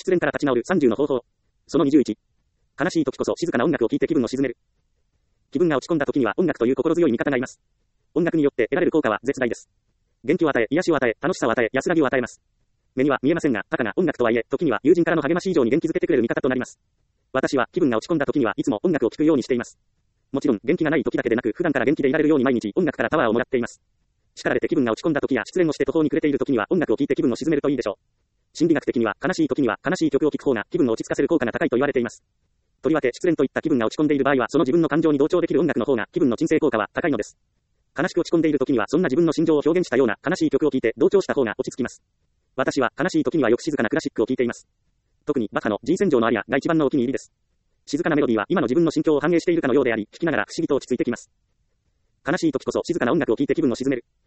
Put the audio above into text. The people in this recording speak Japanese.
失恋から立ち直る30の方法。その21。悲しい時こそ静かな音楽を聴いて気分を鎮める。気分が落ち込んだ時には音楽という心強い味方がいます。音楽によって得られる効果は絶大です。元気を与え、癒しを与え、楽しさを与え、安らぎを与えます。目には見えませんが、高な音楽とはいえ、時には友人からの励まし以上に元気づけてくれる味方となります。私は気分が落ち込んだ時にはいつも音楽を聴くようにしています。もちろん元気がない時だけでなく、普段から元気でいられるように毎日音楽からパワーをもらっています。叱られて気分が落ち込んだ時や失恋をして途方に暮れている時には音楽を聴いて気分を鎮めるといいでしょう。心理学的には悲しい時には悲しい曲を聴く方が気分を落ち着かせる効果が高いと言われています。とりわけ失恋といった気分が落ち込んでいる場合はその自分の感情に同調できる音楽の方が気分の鎮静効果は高いのです。悲しく落ち込んでいる時にはそんな自分の心情を表現したような悲しい曲を聴いて同調した方が落ち着きます。私は悲しい時にはよく静かなクラシックを聴いています。特にバッハの G 戦場のアリアが一番のお気に入りです。静かなメロディーは今の自分の心境を反映しているかのようであり、聴きながら不思議と落ち着いてきます。悲しい時こそ静かな音楽を聴いて気分を鎮める。